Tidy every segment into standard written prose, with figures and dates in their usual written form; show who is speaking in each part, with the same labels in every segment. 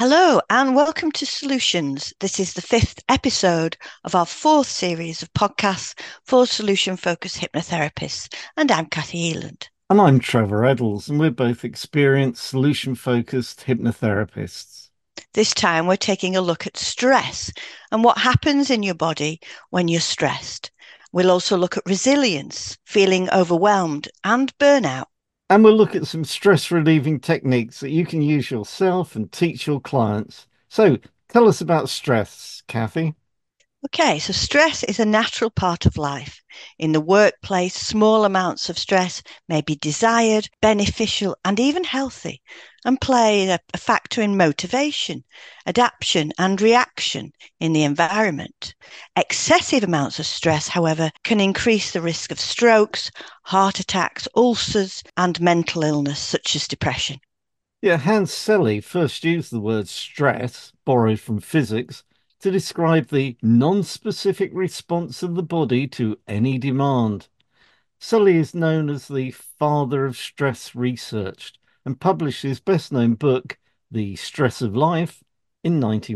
Speaker 1: Hello and welcome to Solutions. This is the fifth episode of our fourth series of podcasts for solution focused hypnotherapists. And I'm Kathy Eland.
Speaker 2: And I'm Trevor Eddles, and we're both experienced solution focused hypnotherapists.
Speaker 1: This time we're taking a look at stress and what happens in your body when you're stressed. We'll also look at resilience, feeling overwhelmed, and burnout.
Speaker 2: And we'll look at some stress relieving techniques that you can use yourself and teach your clients. So tell us about stress, Kathy.
Speaker 1: Okay, so stress is a natural part of life. In the workplace, small amounts of stress may be desired, beneficial, and even healthy, and play a factor in motivation, adaptation, and reaction in the environment. Excessive amounts of stress, however, can increase the risk of strokes, heart attacks, ulcers, and mental illness such as depression.
Speaker 2: Yeah, Hans Selye first used the word stress, borrowed from physics, to describe the non-specific response of the body to any demand. Sully is known as the father of stress research and published his best known book, The Stress of Life, in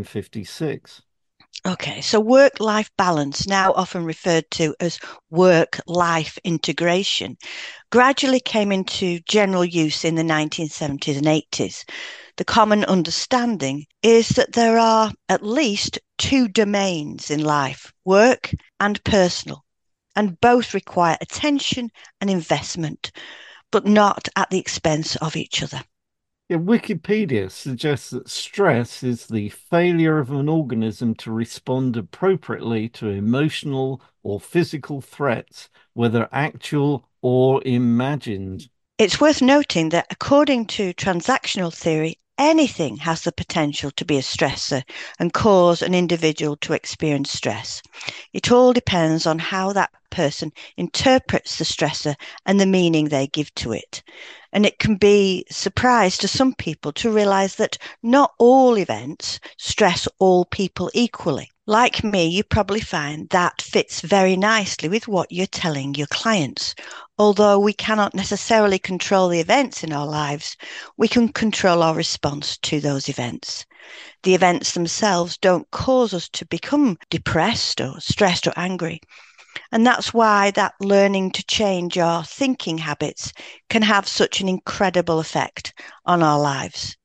Speaker 2: 1956.
Speaker 1: Okay, so work life balance, now often referred to as work life integration, gradually came into general use in the 1970s and 80s. The common understanding is that there are at least two domains in life, work and personal, and both require attention and investment, but not at the expense of each other.
Speaker 2: Yeah, Wikipedia suggests that stress is the failure of an organism to respond appropriately to emotional or physical threats, whether actual or imagined.
Speaker 1: It's worth noting that according to transactional theory, anything has the potential to be a stressor and cause an individual to experience stress. It all depends on how that person interprets the stressor and the meaning they give to it. And it can be a surprise to some people to realize that not all events stress all people equally. Like me, you probably find that fits very nicely with what you're telling your clients. Although we cannot necessarily control the events in our lives, we can control our response to those events. The events themselves don't cause us to become depressed or stressed or angry. And that's why that learning to change our thinking habits can have such an incredible effect on our lives.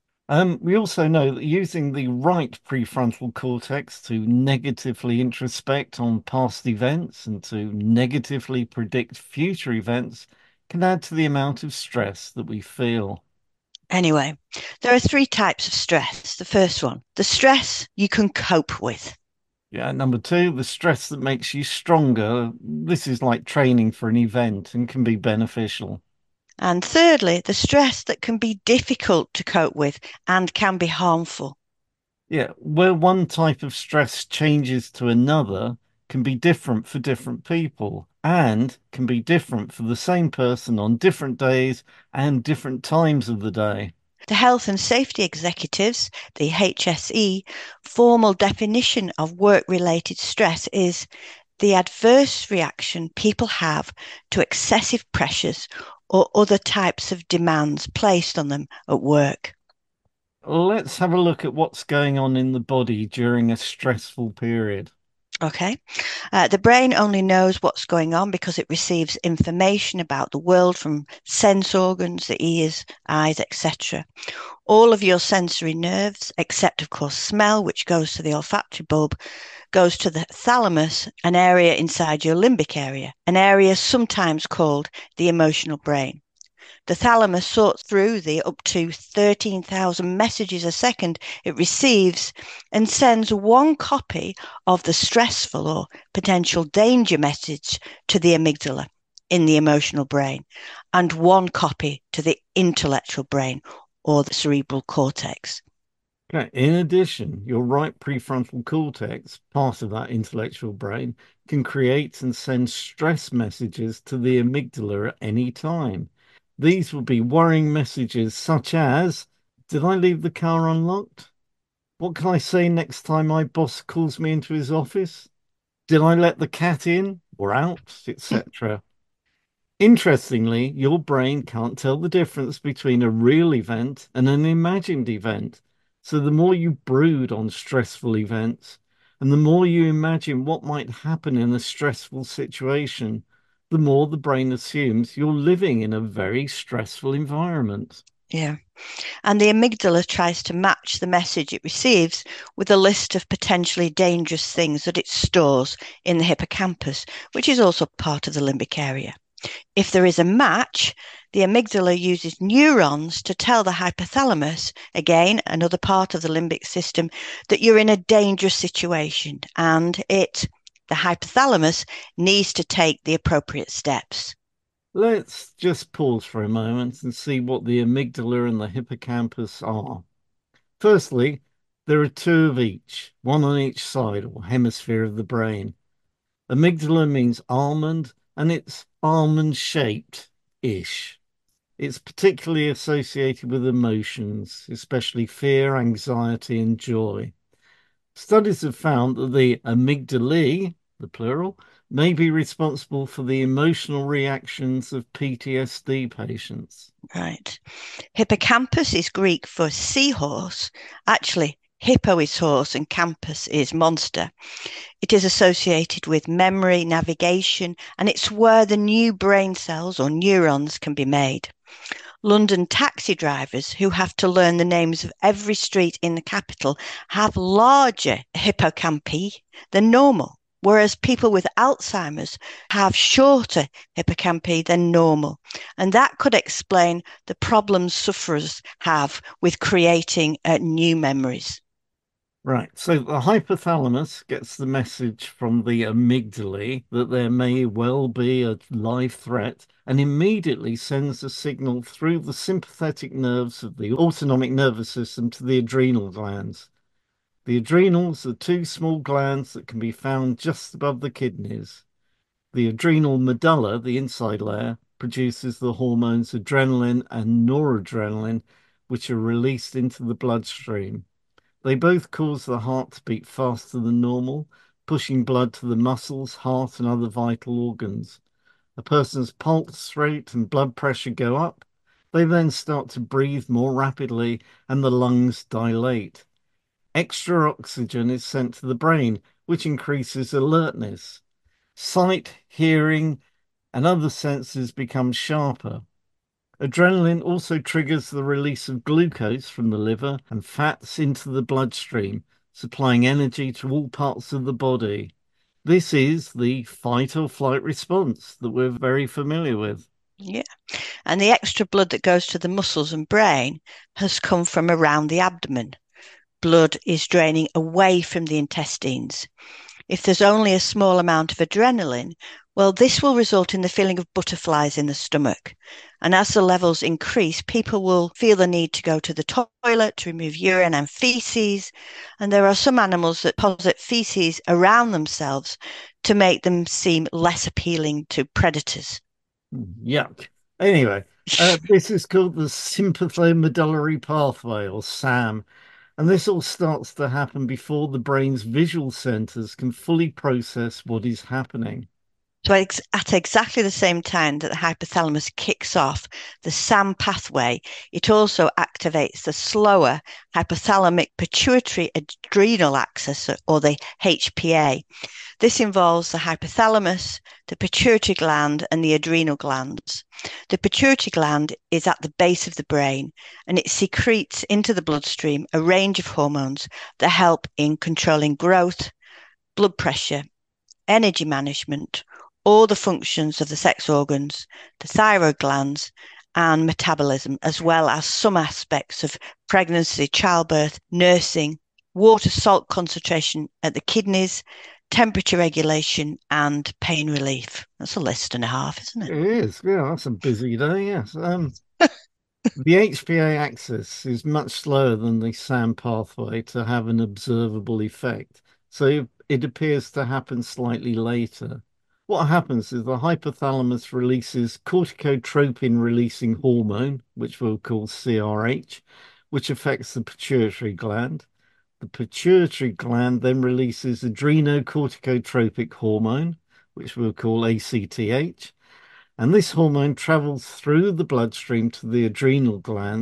Speaker 2: We also know that using the right prefrontal cortex to negatively introspect on past events and to negatively predict future events can add to the amount of stress that we feel.
Speaker 1: Anyway, there are three types of stress. The first one, the stress you can cope with.
Speaker 2: Yeah, number two, the stress that makes you stronger. This is like training for an event and can be beneficial.
Speaker 1: And thirdly, the stress that can be difficult to cope with and can be harmful.
Speaker 2: Yeah, where one type of stress changes to another can be different for different people and can be different for the same person on different days and different times of the day.
Speaker 1: The Health and Safety Executives, the HSE, formal definition of work related stress is the adverse reaction people have to excessive pressures or other types of demands placed on them at work.
Speaker 2: Let's have a look at what's going on in the body during a stressful period.
Speaker 1: Okay. The brain only knows what's going on because it receives information about the world from sense organs, the ears, eyes, etc. All of your sensory nerves, except of course smell, which goes to the olfactory bulb, goes to the thalamus, an area inside your limbic area, an area sometimes called the emotional brain. The thalamus sorts through the up to 13,000 messages a second it receives and sends one copy of the stressful or potential danger message to the amygdala in the emotional brain and one copy to the intellectual brain or the cerebral cortex.
Speaker 2: Okay. In addition, your right prefrontal cortex, part of that intellectual brain, can create and send stress messages to the amygdala at any time. These will be worrying messages such as, did I leave the car unlocked? What can I say next time my boss calls me into his office? Did I let the cat in or out, etc.? Interestingly, your brain can't tell the difference between a real event and an imagined event. So the more you brood on stressful events and the more you imagine what might happen in a stressful situation, the more the brain assumes you're living in a very stressful environment.
Speaker 1: Yeah. And the amygdala tries to match the message it receives with a list of potentially dangerous things that it stores in the hippocampus, which is also part of the limbic area. If there is a match, the amygdala uses neurons to tell the hypothalamus, again, another part of the limbic system, that you're in a dangerous situation and the hypothalamus, needs to take the appropriate steps.
Speaker 2: Let's just pause for a moment and see what the amygdala and the hippocampus are. Firstly, there are two of each, one on each side or hemisphere of the brain. Amygdala means almond and it's almond shaped ish. It's particularly associated with emotions, especially fear, anxiety, and joy. Studies have found that the amygdalae, the plural, may be responsible for the emotional reactions of PTSD patients.
Speaker 1: Right. Hippocampus is Greek for seahorse. Actually, hippo is horse and campus is monster. It is associated with memory, navigation, and it's where the new brain cells or neurons can be made. London taxi drivers who have to learn the names of every street in the capital have larger hippocampi than normal, whereas people with Alzheimer's have shorter hippocampi than normal. And that could explain the problems sufferers have with creating new memories.
Speaker 2: Right. So the hypothalamus gets the message from the amygdala that there may well be a live threat and immediately sends a signal through the sympathetic nerves of the autonomic nervous system to the adrenal glands. The adrenals are two small glands that can be found just above the kidneys. The adrenal medulla, the inside layer, produces the hormones adrenaline and noradrenaline, which are released into the bloodstream. They both cause the heart to beat faster than normal, pushing blood to the muscles, heart, and other vital organs. A person's pulse rate and blood pressure go up. They then start to breathe more rapidly and the lungs dilate. Extra oxygen is sent to the brain, which increases alertness. Sight, hearing, and other senses become sharper. Adrenaline also triggers the release of glucose from the liver and fats into the bloodstream, supplying energy to all parts of the body. This is the fight or flight response that we're very familiar with.
Speaker 1: Yeah. And the extra blood that goes to the muscles and brain has come from around the abdomen. Blood is draining away from the intestines. If there's only a small amount of adrenaline, well, this will result in the feeling of butterflies in the stomach. And as the levels increase, people will feel the need to go to the toilet to remove urine and feces. And there are some animals that deposit feces around themselves to make them seem less appealing to predators.
Speaker 2: Yuck. Anyway, this is called the sympathomedullary pathway, or SAM, and this all starts to happen before the brain's visual centers can fully process what is happening.
Speaker 1: So at exactly the same time that the hypothalamus kicks off the SAM pathway, it also activates the slower hypothalamic pituitary adrenal axis, or the HPA. This involves the hypothalamus, the pituitary gland, and the adrenal glands. The pituitary gland is at the base of the brain and it secretes into the bloodstream a range of hormones that help in controlling growth, blood pressure, energy management, all the functions of the sex organs, the thyroid glands, and metabolism, as well as some aspects of pregnancy, childbirth, nursing, water salt concentration at the kidneys, temperature regulation, and pain relief. That's a list and a half, isn't it?
Speaker 2: It is, yeah, that's a busy day, yes. The HPA axis is much slower than the SAM pathway to have an observable effect, so it appears to happen slightly later. What happens is the hypothalamus releases corticotropin releasing hormone, which we'll call CRH, which affects the pituitary gland. The pituitary gland then releases adrenocorticotropic hormone, which we'll call ACTH, and this hormone travels through the bloodstream to the adrenal glands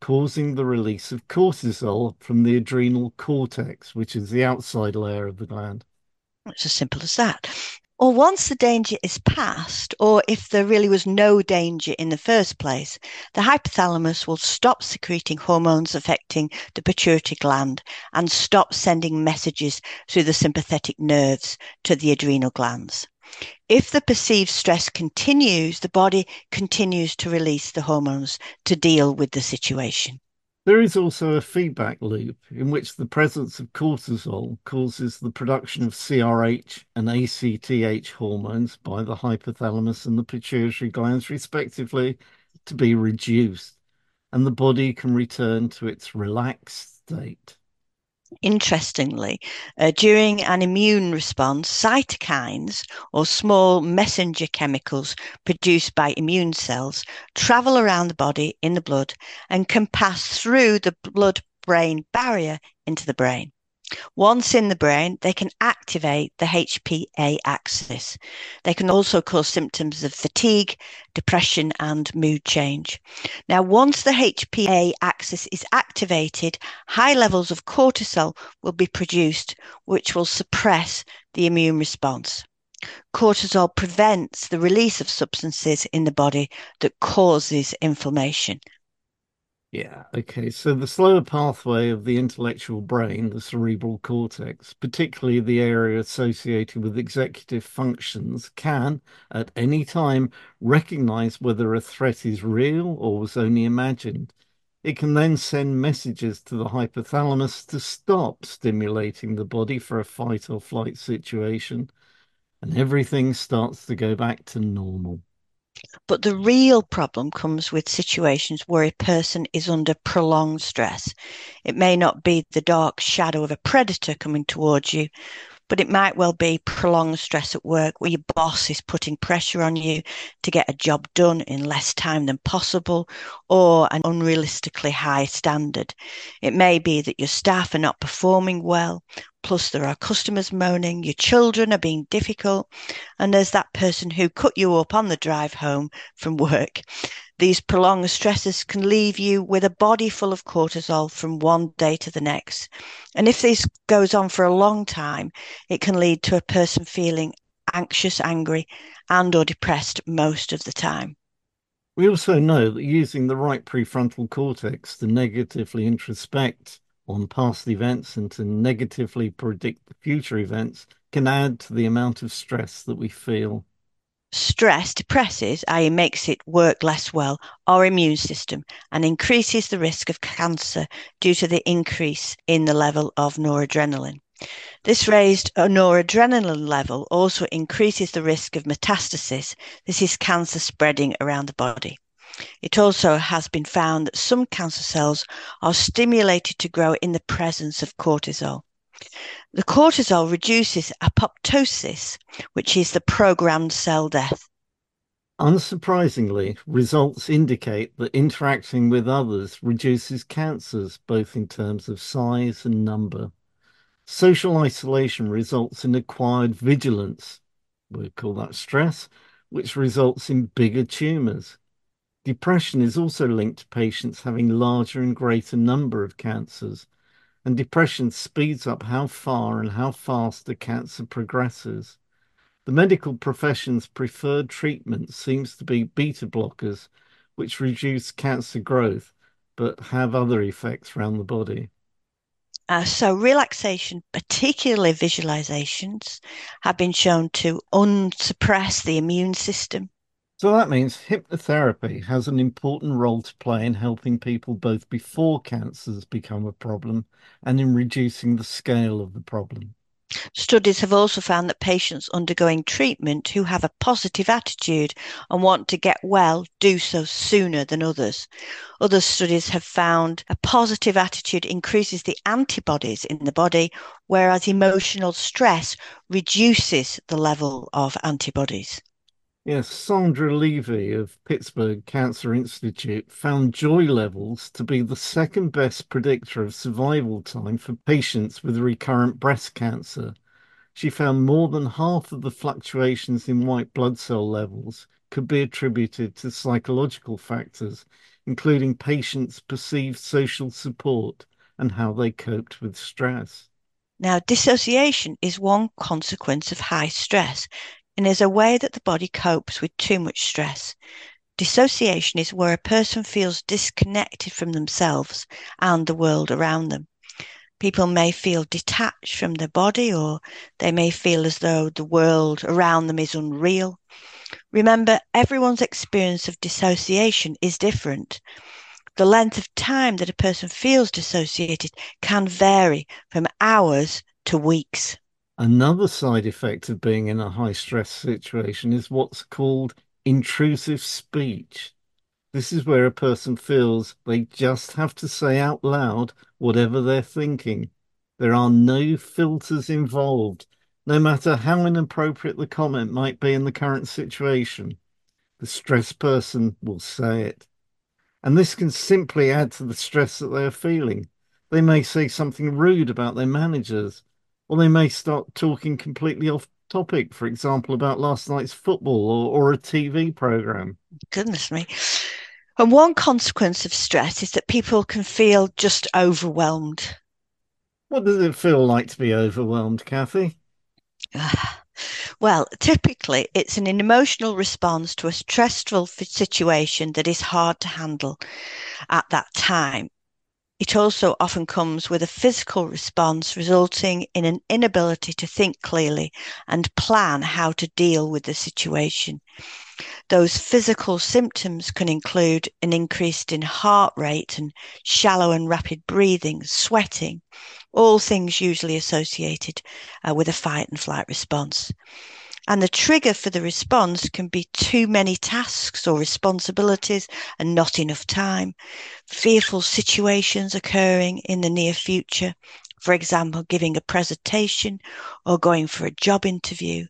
Speaker 2: causing the release of cortisol from the adrenal cortex, which is the outside layer of the gland.
Speaker 1: It's as simple as that. Or once the danger is past, or if there really was no danger in the first place, the hypothalamus will stop secreting hormones affecting the pituitary gland and stop sending messages through the sympathetic nerves to the adrenal glands. If the perceived stress continues, the body continues to release the hormones to deal with the situation.
Speaker 2: There is also a feedback loop in which the presence of cortisol causes the production of CRH and ACTH hormones by the hypothalamus and the pituitary glands, respectively, to be reduced, and the body can return to its relaxed state.
Speaker 1: Interestingly, during an immune response, cytokines or small messenger chemicals produced by immune cells travel around the body in the blood and can pass through the blood-brain barrier into the brain. Once in the brain, they can activate the HPA axis. They can also cause symptoms of fatigue, depression, and mood change. Now, once the HPA axis is activated, high levels of cortisol will be produced, which will suppress the immune response. Cortisol prevents the release of substances in the body that causes inflammation.
Speaker 2: Yeah, okay. So the slower pathway of the intellectual brain, the cerebral cortex, particularly the area associated with executive functions, can at any time recognize whether a threat is real or was only imagined. It can then send messages to the hypothalamus to stop stimulating the body for a fight or flight situation, and everything starts to go back to normal.
Speaker 1: But the real problem comes with situations where a person is under prolonged stress. It may not be the dark shadow of a predator coming towards you, but it might well be prolonged stress at work where your boss is putting pressure on you to get a job done in less time than possible or an unrealistically high standard. It may be that your staff are not performing well, plus there are customers moaning, your children are being difficult, and there's that person who cut you up on the drive home from work. These prolonged stresses can leave you with a body full of cortisol from one day to the next. And if this goes on for a long time, it can lead to a person feeling anxious, angry, and or depressed most of the time.
Speaker 2: We also know that using the right prefrontal cortex to negatively introspect on past events and to negatively predict future events can add to the amount of stress that we feel.
Speaker 1: Stress depresses, i.e., makes it work less well, our immune system and increases the risk of cancer due to the increase in the level of noradrenaline. This raised noradrenaline level also increases the risk of metastasis. This is cancer spreading around the body. It also has been found that some cancer cells are stimulated to grow in the presence of cortisol. The cortisol reduces apoptosis, which is the programmed cell death.
Speaker 2: Unsurprisingly, results indicate that interacting with others reduces cancers, both in terms of size and number. Social isolation results in acquired vigilance. We call that stress, which results in bigger tumors. Depression is also linked to patients having larger and greater number of cancers, and depression speeds up how far and how fast the cancer progresses. The medical profession's preferred treatment seems to be beta blockers, which reduce cancer growth but have other effects around the body.
Speaker 1: So relaxation, particularly visualizations, have been shown to unsuppress the immune system.
Speaker 2: So that means hypnotherapy has an important role to play in helping people both before cancers become a problem and in reducing the scale of the problem.
Speaker 1: Studies have also found that patients undergoing treatment who have a positive attitude and want to get well do so sooner than others. Other studies have found a positive attitude increases the antibodies in the body, whereas emotional stress reduces the level of antibodies.
Speaker 2: Yes, Sandra Levy of Pittsburgh Cancer Institute found joy levels to be the second best predictor of survival time for patients with recurrent breast cancer. She found more than half of the fluctuations in white blood cell levels could be attributed to psychological factors, including patients' perceived social support and how they coped with stress.
Speaker 1: Now, dissociation is one consequence of high stress and is a way that the body copes with too much stress. Dissociation is where a person feels disconnected from themselves and the world around them. People may feel detached from their body, or they may feel as though the world around them is unreal. Remember, everyone's experience of dissociation is different. The length of time that a person feels dissociated can vary from hours to weeks.
Speaker 2: Another side effect of being in a high stress situation is what's called intrusive speech. This is where a person feels they just have to say out loud whatever they're thinking. There are no filters involved, no matter how inappropriate the comment might be in the current situation. The stressed person will say it. And this can simply add to the stress that they are feeling. They may say something rude about their managers, or they may start talking completely off topic, for example, about last night's football or a TV program.
Speaker 1: Goodness me. And one consequence of stress is that people can feel just overwhelmed.
Speaker 2: What does it feel like to be overwhelmed, Kathy?
Speaker 1: Well, typically it's an emotional response to a stressful situation that is hard to handle at that time. It also often comes with a physical response, resulting in an inability to think clearly and plan how to deal with the situation. Those physical symptoms can include an increase in heart rate and shallow and rapid breathing, sweating, all things usually associated with a fight and flight response. And the trigger for the response can be too many tasks or responsibilities and not enough time, fearful situations occurring in the near future, for example, giving a presentation or going for a job interview,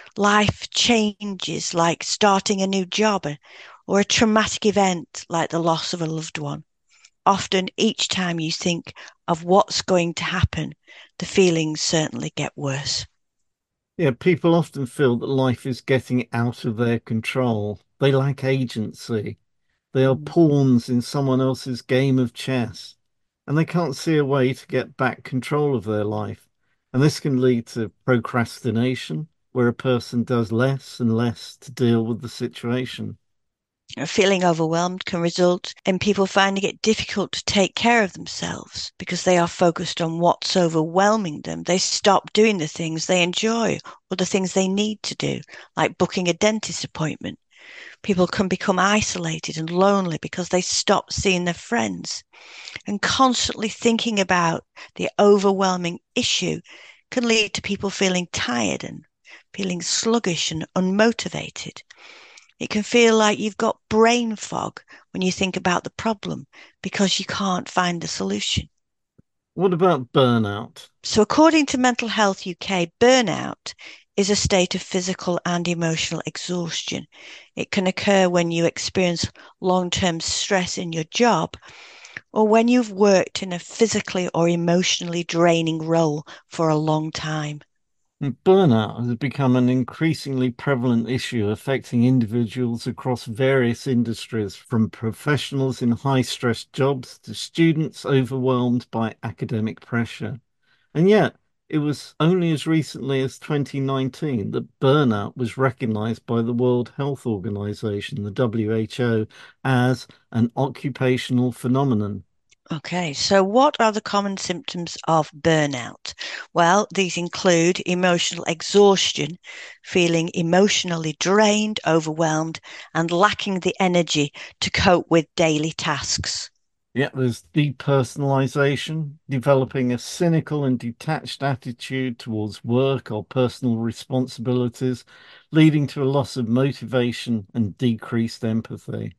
Speaker 1: life changes like starting a new job or a traumatic event like the loss of a loved one. Often, each time you think of what's going to happen, the feelings certainly get worse.
Speaker 2: Yeah, people often feel that life is getting out of their control. They lack agency. They are
Speaker 1: Mm.
Speaker 2: pawns in someone else's game of chess, and they can't see a way to get back control of their life. And this can lead to procrastination, where a person does less and less to deal with the situation.
Speaker 1: Feeling overwhelmed can result in people finding it difficult to take care of themselves because they are focused on what's overwhelming them. They stop doing the things they enjoy or the things they need to do, like booking a dentist appointment. People can become isolated and lonely because they stop seeing their friends. And constantly thinking about the overwhelming issue can lead to people feeling tired and feeling sluggish and unmotivated. It can feel like you've got brain fog when you think about the problem because you can't find the solution.
Speaker 2: What about burnout?
Speaker 1: So, according to Mental Health UK, burnout is a state of physical and emotional exhaustion. It can occur when you experience long term stress in your job or when you've worked in a physically or emotionally draining role for a long time.
Speaker 2: And burnout has become an increasingly prevalent issue affecting individuals across various industries, from professionals in high stress jobs to students overwhelmed by academic pressure. And yet, it was only as recently as 2019 that burnout was recognized by the World Health Organization, the WHO, as an occupational phenomenon.
Speaker 1: Okay, so what are the common symptoms of burnout? Well, these include emotional exhaustion, feeling emotionally drained, overwhelmed, and lacking the energy to cope with daily tasks.
Speaker 2: Yet there's depersonalization, developing a cynical and detached attitude towards work or personal responsibilities, leading to a loss of motivation and decreased empathy.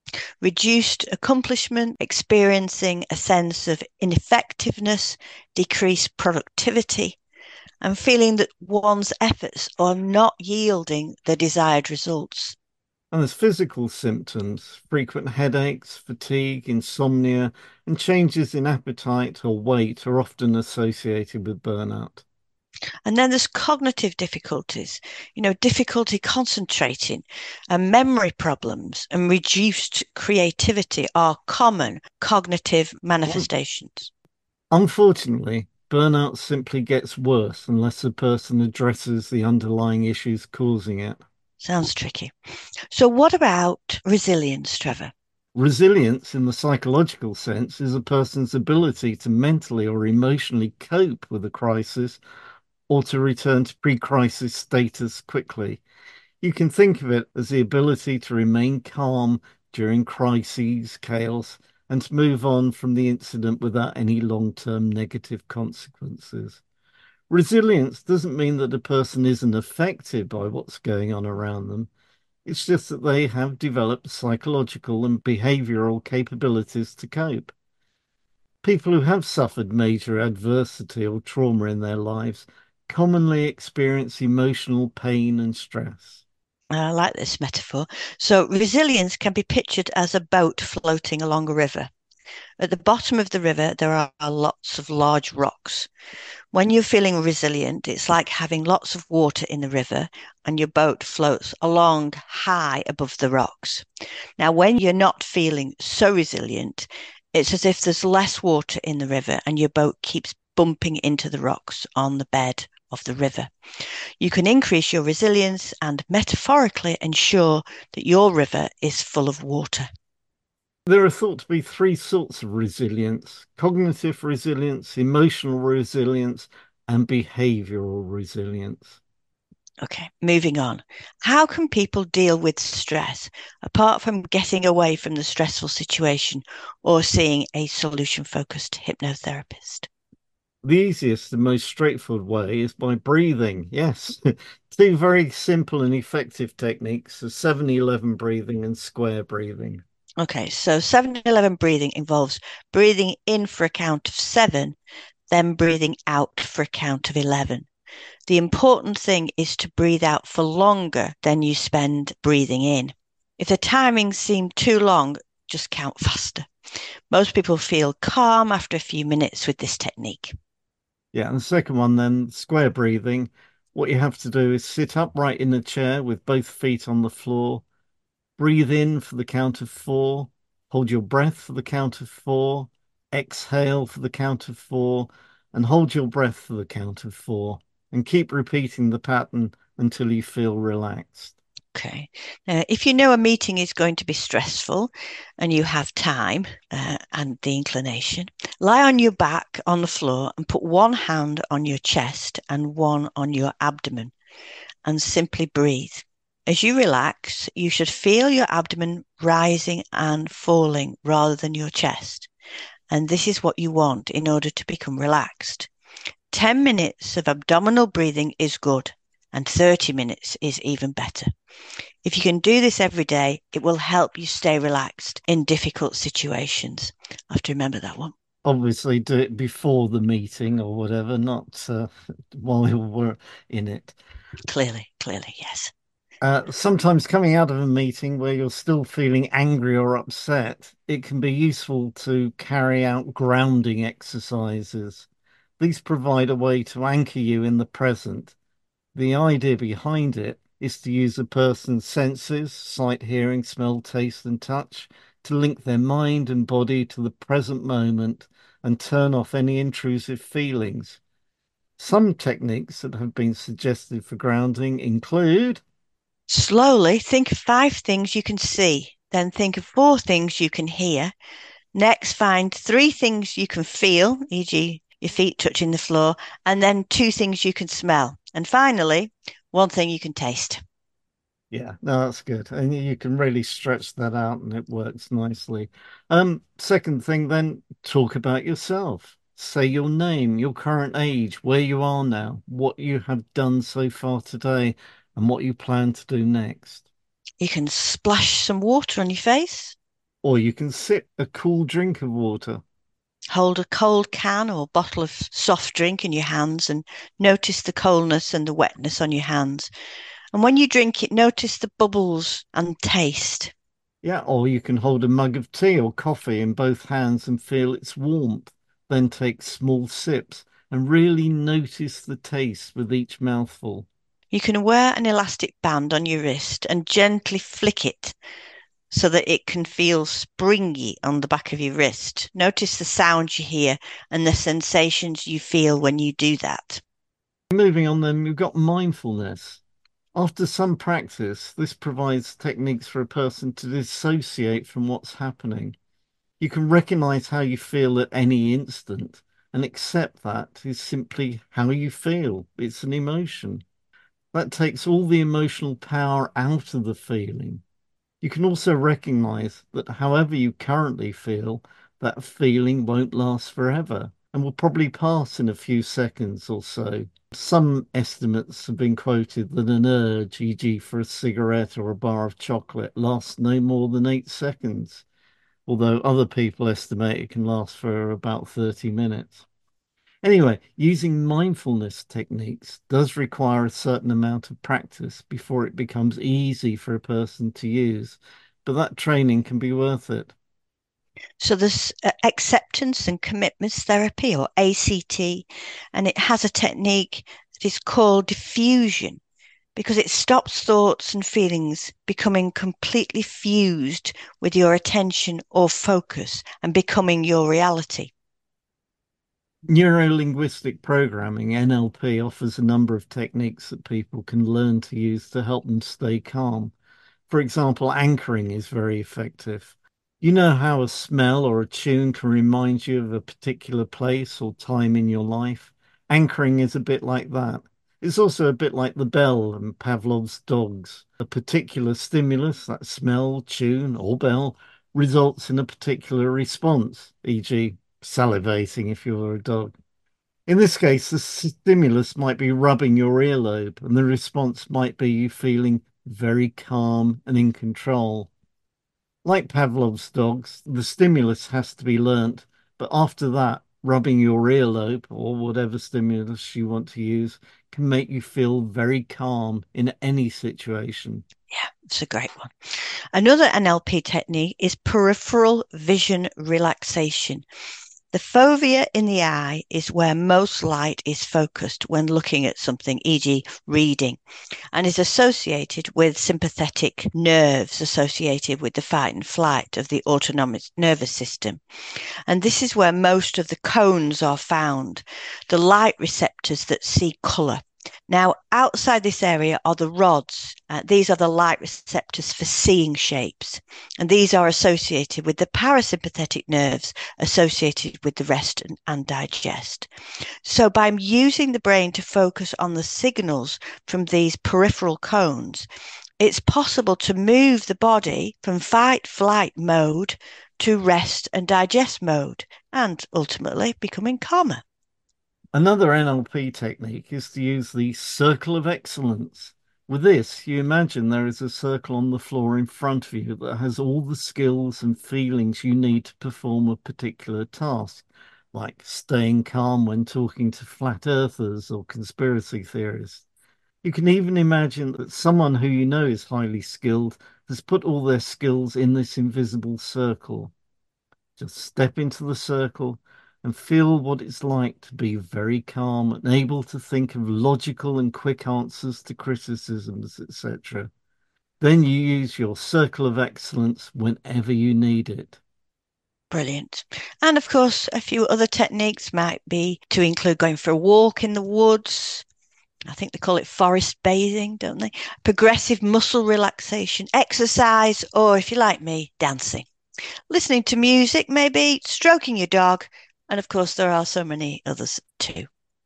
Speaker 1: Reduced accomplishment, experiencing a sense of ineffectiveness, decreased productivity, and feeling that one's efforts are not yielding the desired results.
Speaker 2: And there's physical symptoms, frequent headaches, fatigue, insomnia, and changes in appetite or weight are often associated with burnout.
Speaker 1: And then there's cognitive difficulties, difficulty concentrating, and memory problems and reduced creativity are common cognitive manifestations.
Speaker 2: Unfortunately, burnout simply gets worse unless a person addresses the underlying issues causing it.
Speaker 1: Sounds tricky. So, what about resilience, Trevor?
Speaker 2: Resilience, in the psychological sense, is a person's ability to mentally or emotionally cope with a crisis or to return to pre-crisis status quickly. You can think of it as the ability to remain calm during crises, chaos, and to move on from the incident without any long-term negative consequences. Resilience doesn't mean that a person isn't affected by what's going on around them. It's just that they have developed psychological and behavioral capabilities to cope. People who have suffered major adversity or trauma in their lives commonly experience emotional pain and stress.
Speaker 1: I like this metaphor. So, resilience can be pictured as a boat floating along a river. At the bottom of the river, there are lots of large rocks. When you're feeling resilient, it's like having lots of water in the river and your boat floats along high above the rocks. Now, when you're not feeling so resilient, it's as if there's less water in the river and your boat keeps bumping into the rocks on the bed of the river. You can increase your resilience and metaphorically ensure that your river is full of water.
Speaker 2: There are thought to be three sorts of resilience: cognitive resilience, emotional resilience, and behavioral resilience.
Speaker 1: Okay, moving on. How can people deal with stress apart from getting away from the stressful situation or seeing a solution focused hypnotherapist?
Speaker 2: The easiest and most straightforward way is by breathing. Yes, two very simple and effective techniques are 7-11 breathing and square breathing.
Speaker 1: Okay, so 7-11 breathing involves breathing in for a count of 7, then breathing out for a count of 11. The important thing is to breathe out for longer than you spend breathing in. If the timing seemed too long, just count faster. Most people feel calm after a few minutes with this technique.
Speaker 2: Yeah, and the second one, then, square breathing. What you have to do is sit upright in a chair with both feet on the floor. Breathe in for the count of 4. Hold your breath for the count of 4. Exhale for the count of 4. And hold your breath for the count of 4. And keep repeating the pattern until you feel relaxed.
Speaker 1: Okay. Now, if you know a meeting is going to be stressful and you have time and the inclination, lie on your back on the floor and put one hand on your chest and one on your abdomen and simply breathe. As you relax, you should feel your abdomen rising and falling rather than your chest. And this is what you want in order to become relaxed. 10 minutes of abdominal breathing is good, and 30 minutes is even better. If you can do this every day, it will help you stay relaxed in difficult situations. I have to remember that one.
Speaker 2: Obviously, do it before the meeting or whatever, not while we're in it.
Speaker 1: Clearly, yes.
Speaker 2: Sometimes coming out of a meeting where you're still feeling angry or upset, it can be useful to carry out grounding exercises. These provide a way to anchor you in the present. The idea behind it is to use a person's senses, sight, hearing, smell, taste, and touch, to link their mind and body to the present moment and turn off any intrusive feelings. Some techniques that have been suggested for grounding include.
Speaker 1: Slowly think of 5 things you can see, then think of 4 things you can hear. Next, find 3 things you can feel, e.g., your feet touching the floor, and then 2 things you can smell. And finally, 1 thing you can taste.
Speaker 2: Yeah, no, that's good. And you can really stretch that out and it works nicely. Second thing then, talk about yourself. Say your name, your current age, where you are now, what you have done so far today, and what you plan to do next.
Speaker 1: You can splash some water on your face,
Speaker 2: Or you can sip a cool drink of water.
Speaker 1: hold a cold can or bottle of soft drink in your hands and notice the coldness and the wetness on your hands. And when you drink it, notice the bubbles and taste.
Speaker 2: Yeah, or you can hold a mug of tea or coffee in both hands and feel its warmth. Then take small sips and really notice the taste with each mouthful.
Speaker 1: You can wear an elastic band on your wrist and gently flick it so that it can feel springy on the back of your wrist. Notice the sounds you hear and the sensations you feel when you do that.
Speaker 2: Moving on, then, we've got mindfulness. After some practice, this provides techniques for a person to dissociate from what's happening. You can recognize how you feel at any instant and accept that is simply how you feel. It's an emotion. That takes all the emotional power out of the feeling. You can also recognize that however you currently feel, that feeling won't last forever and will probably pass in a few seconds or so. Some estimates have been quoted that an urge, e.g., for a cigarette or a bar of chocolate, lasts no more than 8 seconds, although other people estimate it can last for about 30 minutes. Anyway, using mindfulness techniques does require a certain amount of practice before it becomes easy for a person to use, but that training can be worth it.
Speaker 1: So there's acceptance and commitments therapy, or ACT, and it has a technique that is called diffusion because it stops thoughts and feelings becoming completely fused with your attention or focus and becoming your reality.
Speaker 2: Neuro-linguistic programming, NLP, offers a number of techniques that people can learn to use to help them stay calm. For example, anchoring is very effective. You know how a smell or a tune can remind you of a particular place or time in your life? Anchoring is a bit like that. It's also a bit like the bell and Pavlov's dogs. A particular stimulus, that smell, tune, or bell, results in a particular response, e.g., salivating if you're a dog. In this case, the stimulus might be rubbing your earlobe, and the response might be you feeling very calm and in control. Like Pavlov's dogs, the stimulus has to be learnt, but after that, rubbing your earlobe or whatever stimulus you want to use can make you feel very calm in any situation.
Speaker 1: Yeah, it's a great one. Another NLP technique is peripheral vision relaxation. The fovea in the eye is where most light is focused when looking at something, e.g., reading, and is associated with sympathetic nerves associated with the fight and flight of the autonomic nervous system. And this is where most of the cones are found, the light receptors that see colour. Now, outside this area are the rods. These are the light receptors for seeing shapes. And these are associated with the parasympathetic nerves associated with the rest and digest. So by using the brain to focus on the signals from these peripheral cones, it's possible to move the body from fight flight mode to rest and digest mode and ultimately becoming calmer.
Speaker 2: Another NLP technique is to use the circle of excellence. With this, you imagine there is a circle on the floor in front of you that has all the skills and feelings you need to perform a particular task, like staying calm when talking to flat earthers or conspiracy theorists. You can even imagine that someone who you know is highly skilled has put all their skills in this invisible circle. Just step into the circle and feel what it's like to be very calm and able to think of logical and quick answers to criticisms, etc. Then you use your circle of excellence whenever you need it.
Speaker 1: Brilliant. And of course, a few other techniques might be to include going for a walk in the woods. I think they call it forest bathing, don't they? Progressive muscle relaxation, exercise, or if you like me, dancing. Listening to music, maybe stroking your dog. And of course, there are so many others too.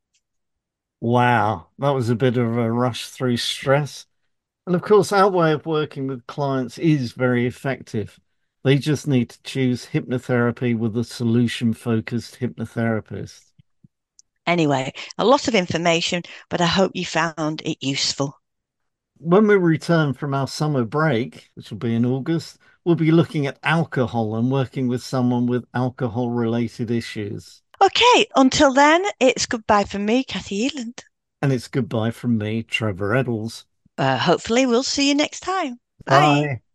Speaker 2: Wow, that was a bit of a rush through stress. And of course, our way of working with clients is very effective. They just need to choose hypnotherapy with a solution focused hypnotherapist.
Speaker 1: Anyway, a lot of information, but I hope you found it useful.
Speaker 2: When we return from our summer break, which will be in August, we'll be looking at alcohol and working with someone with alcohol related issues.
Speaker 1: Okay, until then, it's goodbye from me, Kathy Eland.
Speaker 2: And it's goodbye from me, Trevor Eddles.
Speaker 1: Hopefully, we'll see you next time. Bye.
Speaker 2: Bye.